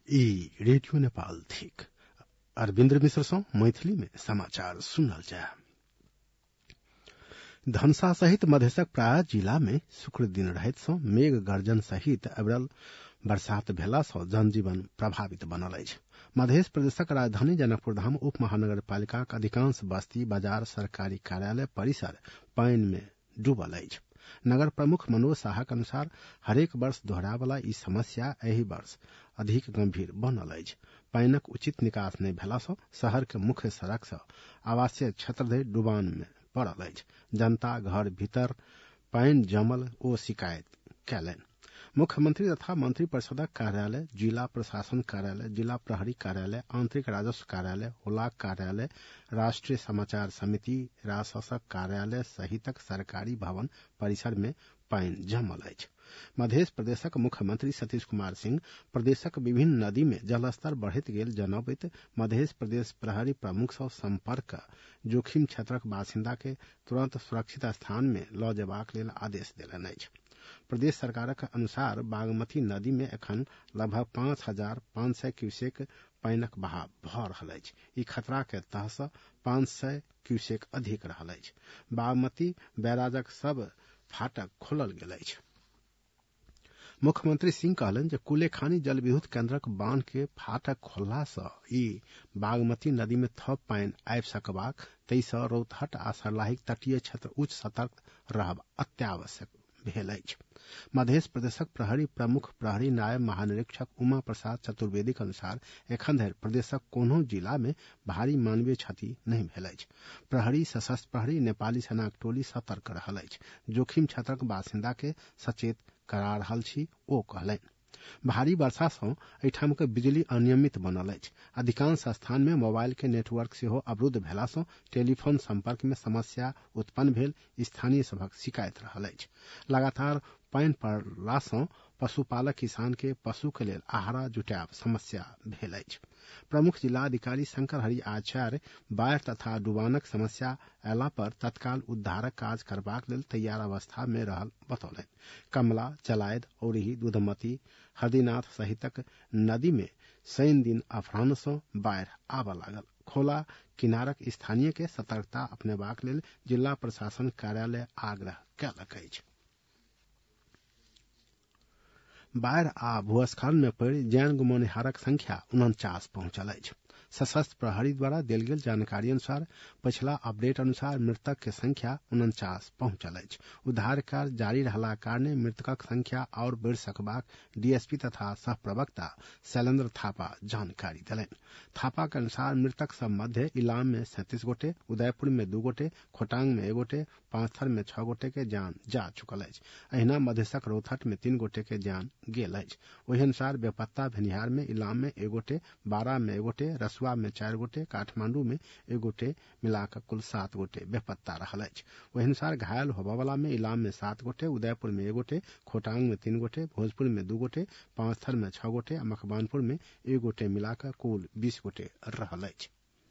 ई radio Nepal थिक अरविन्द्र मिश्र सँ मैथिली में समाचार सुनल जाय। धनुषा सहित मधेशक प्राय जिला में शुक्र दिन रहैत सँ मेघ गर्जन सहित अविरल बरसात भेला सँ जनजीवन प्रभावित बनल अछि। मध्य प्रदेशक राजधानी जनकपुर धाम उप महानगरपालिकाक अधिकांश बस्ती बाजार सरकारी कार्यालय परिसर पानि में डूबल अछि। नगर प्रमुख मनोज साहक अनुसार हरेक वर्ष दोहरावला ई समस्या एहि वर्ष अधिक गंभीर बनल अछि। पानिक उचित निकास नहि भेला सँ शहर के मुख्य सड़क सँ आवासीय क्षेत्र धरि डुबान में पड़ल अछि। जनता घर भीतर पानि जमल ओ शिकायत कयलनि। मुख्यमंत्री तथा मंत्री परिषदक कार्यालय, जिला प्रशासन कार्यालय, जिला प्रहरी कार्यालय, आंतरिक राजस्व कार्यालय, हुलाक कार्यालय, राष्ट्रीय समाचार समिति, राजशासक कार्यालय सहितक सरकारी भवन परिसर में पानि जमल अछि। मध्य प्रदेशक मुख्यमंत्री सतीश कुमार सिंह प्रदेशक विभिन्न नदी में जलस्तर बढ़ैत गेल जनबैत मध्य प्रदेश प्रहरी प्रमुख सँ संपर्क जोखिम क्षेत्रक बासिंदा के तुरंत सुरक्षित स्थान में ल जेबाक लेल आदेश देलनि अछि। प्रदेश सरकारक अनुसार बागमती नदी में एखन लगभग 5,500 क्यूसेक पानिक बहाव भऽ रहल अछि। ई खतरा के तह सँ 500 क्यूसेक अधिक रहल अछि। बागमती बैराजक सब फाटक खोलल गेल अछि। मुख्यमंत्री सिंह कहलनि जे कुलेखानी जल विद्युत केन्द्रक बांध के फाटक खोलला सँ ई बागमती नदी में थप पानि आबि सकबाक, तै सँ रौतहट आ सर्लाहीक तटीय क्षेत्र उच्च सतर्क रहब अत्यावश्यक भेल अछि। मध्य प्रदेशक प्रहरी प्रमुख प्रहरी नायब महानिरीक्षक उमा प्रसाद चतुर्वेदीक अनुसार एखन धरि प्रदेशक कोनो जिला में भारी मानवीय क्षति नहीं भेल अछि। प्रहरी, सशस्त्र प्रहरी, नेपाली सेनाक टोली सतर्क रहल अछि। जोखिम क्षेत्रक बासिंदा के सचेत करा रहल छी ओ कहलनि। भारी वर्षा सँ एहिठामक बिजली अनियमित बनल अछि। अधिकांश स्थान में मोबाइल के नेटवर्क सेहो अवरुद्ध भेला सँ टेलीफोन संपर्क में समस्या उत्पन्न भेल स्थानीय सभक शिकायत रहल अछि। लगातार पानि पड़ला सँ पशुपालक किसान के पशु के लेल आहारा जुटायब समस्या भेल अछि। प्रमुख जिलाधिकारी शंकर हरि आचार्य बाढ़ तथा डुबानक समस्या अयला पर तत्काल उद्धारक काज करबाक लेल तैयार अवस्था में रहल बतौलनि। कमला, चलायद, औरही, दूधमती, हरदीनाथ सहितक नदी में शनि दिन अपराह्न सँ बाढ़ि आबय लागल। खोला किनारक स्थानीय के सतर्कता अपनेबाक लेल जिला प्रशासन कार्यालय आग्रह कयलक अछि। बाढ़ि आ भूस्खलन में पड़ि जान गुमनिहारक संख्या 49 पहुंचल अछि। सशस्त्र प्रहरी द्वारा देल गेल जानकारी अनुसार पछिला अपडेट अनुसार मृतक के संख्या 49 पहुंचल अछि। उद्धार कार्य जारी रहला कारणे मृतकक संख्या और बढ़ि सकबाक डीएसपी तथा सह प्रवक्ता शैलेंद्र थापा जानकारी देलनि। थापा के अनुसार मृतक सब मध्य इलाम में 37 गोटे, उदयपुर में 2 गोटे, खोटांग में 1 गोटे, पांचथर में 6 गोटे के जान जा चुकल अछि। अहिना मधेशक रौतहट में 3 गोटे के जान गेल अछि। वही अनुसार बेपत्ता भेनिहार में इलाम में 1 गोटे, बारा में 1 गोटे, रसुआ में 4 गोटे, काठमांडू में 1 गोटे मिलाकर कुल 7 गोटे बेपत्ता रहल अछि। वही अनुसार घायल होबयवला में इलाम में 7 गोटे, उदयपुर में 1 गोटे, खोटांग में 3 गोटे, भोजपुर में 2 गोटे, पांचथर में 6 गोटे आ मकवानपुर में 1 गोटे मिलाकर कुल 20 गोटे रहल अछि।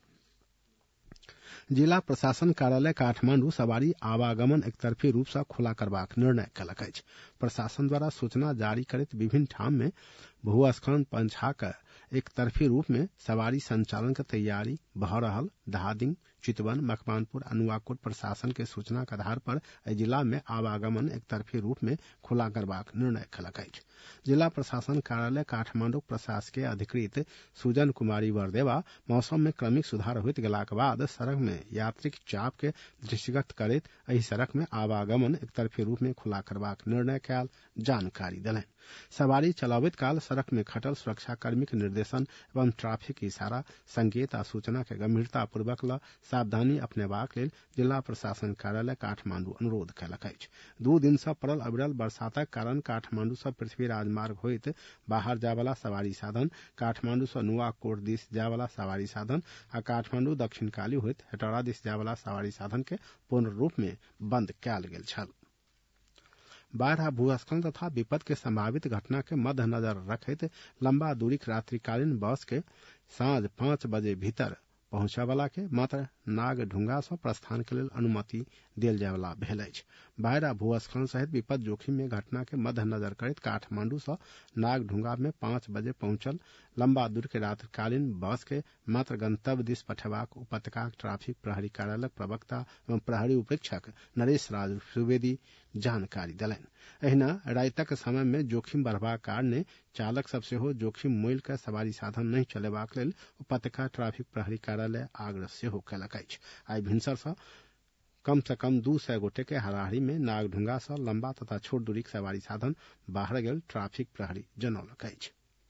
जिला प्रशासन कार्यालय काठमांडू सवारी आवागमन एकतरफी रूप सँ खुला करबाक निर्णय कयलक अछि। प्रशासन द्वारा सूचना जारी करैत विभिन्न ठाम में भूस्खलन पंछाक एकतरफी रूप में सवारी संचालन के तैयारी भऽ रहल। धादिंग, चितवन, मकवानपुर आ नुआकोट प्रशासन के सूचना के आधार पर एहि जिला में आवागमन एकतरफी रूप में खुला करबाक निर्णय कयलक अछि। जिला प्रशासन कार्यालय काठमांडू प्रशासकीय अधिकृत सुजन कुमारी वरदेवा मौसम में क्रमिक सुधार होइत गेलाक बाद सड़क में यात्रिक चाप के दृष्टिगत करैत एहि सड़क में आवागमन एकतरफी रूप में खुला करबाक निर्णय कयल जानकारी देलनि। सवारी चलाबैत काल सड़क में खटल सुरक्षाकर्मी के निर्देशन एवं ट्रैफिक इशारा, संकेत आ सूचना के गंभीरता पूर्वक ल सावधानी अपनेबाक लेल जिला प्रशासन कार्यालय काठमांडू अनुरोध कयलक अछि। 2 दिन सँ पड़ल अविरल बरसातक कारण काठमांडू सँ पृथ्वी राजमार्ग होइत बाहर जायवला सवारी साधन, काठमांडू सँ नुआकोट दिस जायवला सवारी साधन आ काठमांडू दक्षिण काली होइत हेटौड़ा दिस जायवला सवारी साधन के पूर्ण रूप में बंद कयल गेल छल। बाढ़ आ भूस्खलन तथा विपद के संभावित घटना के मद्देनजर रखैत लंबा दूरीक रात्रिकालीन बस के साँझ 5 बजे भीतर पहुंचयवला के मात्र नागढुंगा सँ प्रस्थान के लेल अनुमति देल जायवला भेल अछि। बाढ़ि आ भूस्खलन सहित विपद जोखिम में घटना के मद्देनजर करैत काठमांडू सँ नागढुंगा में 5 बजे पहुंचल लंबा दूर के रात्रिकालीन बस के मात्र गंतव्य दिस पठेबाक उपत्यका ट्रैफिक प्रहरी कार्यालयक प्रवक्ता एवं प्रहरी उपरीक्षक नरेश राज सुवेदी जानकारी देलनि। एहिना रातिक समय में जोखिम बढ़बाक कारणे चालक सब सेहो जोखिम मोल के सवारी साधन नहीं चलेबाक लेल उपत्यका ट्रैफिक प्रहरी कार्यालय आग्रह सेहो कयलक अछि। आइ भिनसर सँ कम से कम 200 गोटे के हाराहारी में नागढुंगा सँ लंबा तथा छोट दूरी के सवारी साधन बाहर गेल ट्रैफिक प्रहरी जनौलक अछि।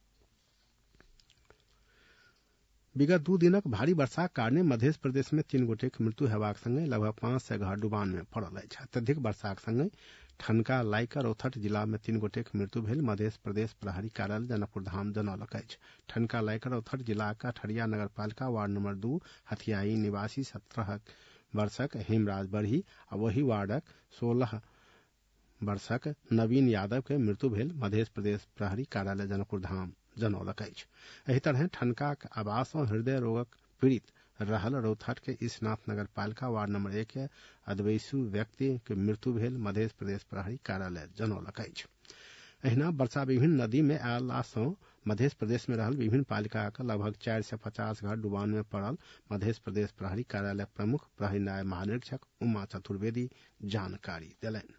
विगत 2 दिनक भारी वर्षाक कारणे मध्य प्रदेश में 3 गोटे के मृत्यु हेबाक संगे लगभग 500 घर डुबान में पड़ल अछि। अत्यधिक वर्षाक संगे ठनका लाइका रौथट जिला में 3 गोटे के मृत्यु भेल मध्य प्रदेश प्रहरी कार्यालय जनकपुर धाम जनौलक अछि। ठनका लाइका रौथट जिला का ठरिया नगरपालिका वार्ड नंबर 2 हथियाई निवासी 17 वर्षक हेमराज बढ़ी आ वही वार्डक 16 वर्षक नवीन यादव के मृत्यु भेल मध्य प्रदेश प्रहरी कार्यालय जनकपुर धाम जनौलक अछि। एहि तरह ठनका के आवास सँ हृदय रोगक पीड़ित रहल रौथट के ईशनाथ नगर पालिका वार्ड नंबर 1 के अद्वैसु व्यक्ति के मृत्यु भेल मध्य प्रदेश प्रहरी कार्यालय जनौलक अछि। एहिना वर्षा विभिन्न नदी में आयला सँ मध्य प्रदेश में रहल विभिन्न पालिका के लगभग 450 घर डुबान में पड़ल मध्य प्रदेश प्रहरी कार्यालय प्रमुख प्रहरी न्याय महानिरीक्षक उमा चतुर्वेदी जानकारी देलनि।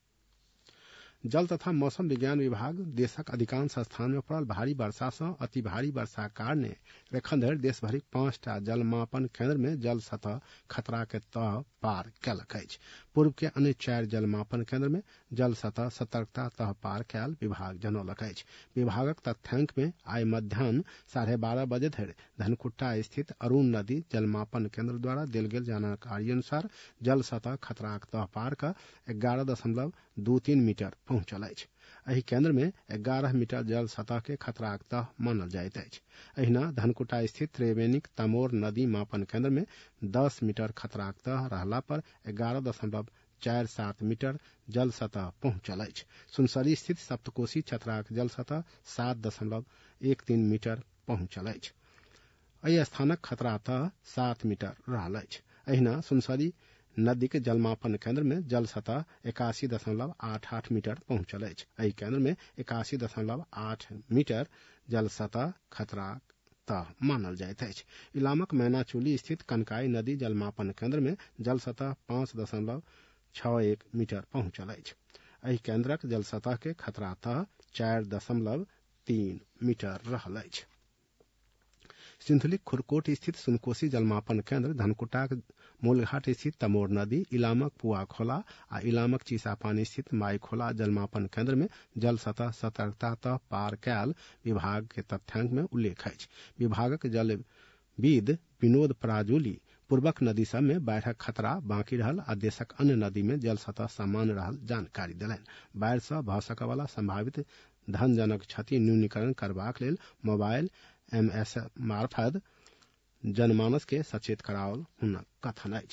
जल तथा मौसम विज्ञान विभाग देशक अधिकांश स्थान में पड़ल भारी वर्षा सँ अति भारी वर्षा कारणे एखन धरि देशभरिक 5टा जलमापन केंद्र में जल सतह खतरा के तह पार कयलक अछि। पूर्व के अन्य 4 जलमापन केंद्र में जल सतह सतर्कता तह पार कयल विभाग जनौलक अछि। विभागक तथ्यांक में आइ मध्याह्न 12:30 बजे धरि धनकुट्टा स्थित अरुण नदी जलमापन केंद्र द्वारा देल गेल जानकारी अनुसार जल सतह खतराक तह पार क 11.23 मीटर पहुंचल अछि। एहि केंद्र में 11 मीटर जल सतह के खतराक तह मानल जाइत अछि। एहिना धनकुटा स्थित त्रिवेणीक तमोर नदी मापन केंद्र में 10 मीटर खतराक तह रहला पर 11.47 मीटर जल सतह पहुंचल अछि। सुनसरी स्थित सप्तकोशी छतराक जल सतह 7.13 मीटर पहुंचल अछि। एहि स्थानक खतरा तह 7 मीटर रहल अछि। एहिना सुनसरी नदी के जलमापन केंद्र में जल सतह 81.88 मीटर पहुंचल अछि। एहि केंद्र में 81.8 मीटर जल सतह खतरा तह मानल जाइत अछि। इलामक मैनाचुली स्थित कनकाई नदी जलमापन केंद्र में जल सतह 5.61 मीटर पहुंचल अछि। एहि केंद्रक जल सतह के खतरा तह 4.3 मीटर रहल अछि। सिंधुलीक खुरकोट स्थित सुनकोशी जलमापन केंद्र, धनकुटाक मूलघाट स्थित तमोर नदी, इलामक पुआ खोला आ इलामक चीसापानी स्थित माई खोला जलमापन केंद्र में जल सतह सतर्कता तह पार कयल विभाग के तथ्यांक में उल्लेख अछि। विभागक जलविद विनोद पराजुली पूर्वक नदी सब में बाढ़िक खतरा बाकी रहल आ देशक अन्य नदी में जल सतह सामान्य रहल जानकारी देलनि। बाढ़ि सँ भऽ सकयवला संभावित धनजनक क्षति न्यूनीकरण करबाक लेल मोबाइल MS मार्फत जनमानस के सचेत कराओल हुनक कथन अछि।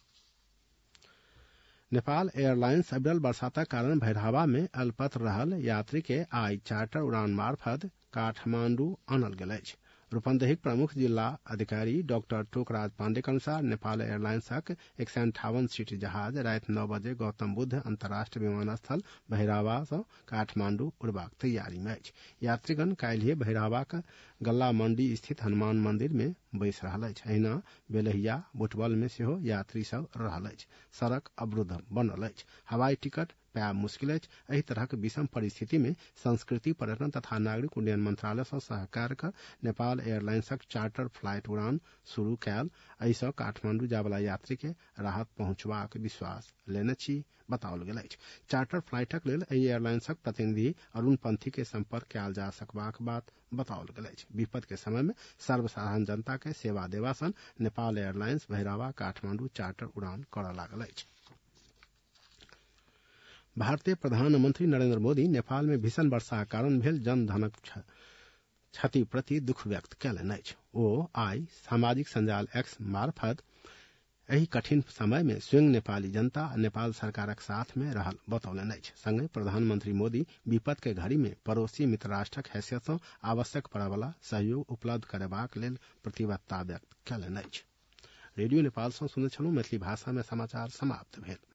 नेपाल एयरलाइंस अविरल बरसातक कारण भैरहवा में अल्पत्र रहल यात्री के आइ चार्टर उड़ान मार्फत काठमांडू आनल गेल अछि। रूपंदेहीक प्रमुख जिला अधिकारी डॉक्टर टोकराज पांडे के अनुसार नेपाल एयरलाइंसक 158 सीट जहाज राति 9 बजे गौतम बुद्ध अंतर्राष्ट्रीय विमानस्थल भैरहवा सँ काठमांडू उड़बाक तैयारी में अछि। यात्रीगण काल्हिए भैरहवाक गल्ला मंडी स्थित हनुमान मंदिर में बैस रहल अछि। अहिना बेलहिया बुटबल में सेहो यात्री सब रहल अछि। सड़क अवरुद्ध बनल अछि। हवाई टिकट पायब मुश्किल अछि। एहि तरहक विषम परिस्थिति में संस्कृति पर्यटन तथा नागरिक उड्डयन मंत्रालय सँ सहकार क नेपाल एयरलाइंसक चार्टर फ्लाइट उड़ान शुरू कयल एहि सँ काठमांडू जायवला यात्री के राहत पहुंचबाक विश्वास लेने अछि बताओल गेल अछि। चार्टर फ्लाइटक लेल एहि एयरलाइंसक प्रतिनिधि अरुण पंथी के संपर्क कयल जा सकबाक बात बताओल गेल अछि। विपद के समय में सर्वसाधारण जनता के सेवा देवा सन नेपाल एयरलाइंस भैरहवा काठमांडू चार्टर उड़ान करऽ लागल अछि। भारतीय प्रधानमंत्री नरेंद्र मोदी नेपाल में भीषण वर्षाक कारण भेल जनधनक क्षति प्रति दुख व्यक्त कयलनि अछि। ओ आइ सामाजिक संजाल X मार्फत एही कठिन समय में स्वयं नेपाली जनता आ नेपाल सरकारक साथ में रहल बतौलनि अछि। संगे प्रधानमंत्री मोदी विपद के घड़ी में पड़ोसी मित्र राष्ट्रक हैसियत सँ आवश्यक पड़य वाला सहयोग उपलब्ध करेबाक लेल प्रतिबद्धता व्यक्त कयलनि अछि। रेडियो नेपाल सँ सुनैत छलहुँ। मैथिली भाषा में समाचार समाप्त भेल।